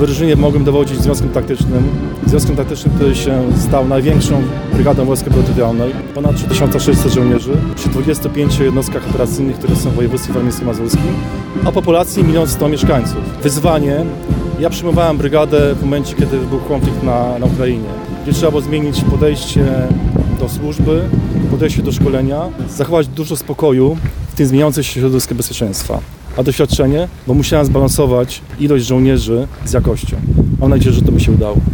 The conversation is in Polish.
Wyróżnienie mogłem dowodzić Związkiem Taktycznym. Związkiem Taktycznym, który się stał największą brygadą Wojsk Obrony Terytorialnej. Ponad 3600 żołnierzy przy 25 jednostkach operacyjnych, które są w województwie warmińsko-mazurskim, a populacji 1 100 000 mieszkańców. Wyzwanie. Ja przyjmowałem brygadę w momencie, kiedy był konflikt na Ukrainie, gdzie trzeba było zmienić podejście do służby, podejście do szkolenia, zachować dużo spokoju w tym zmieniającym się środowisku bezpieczeństwa. A doświadczenie, bo musiałem zbalansować ilość żołnierzy z jakością. Mam nadzieję, że to mi się udało.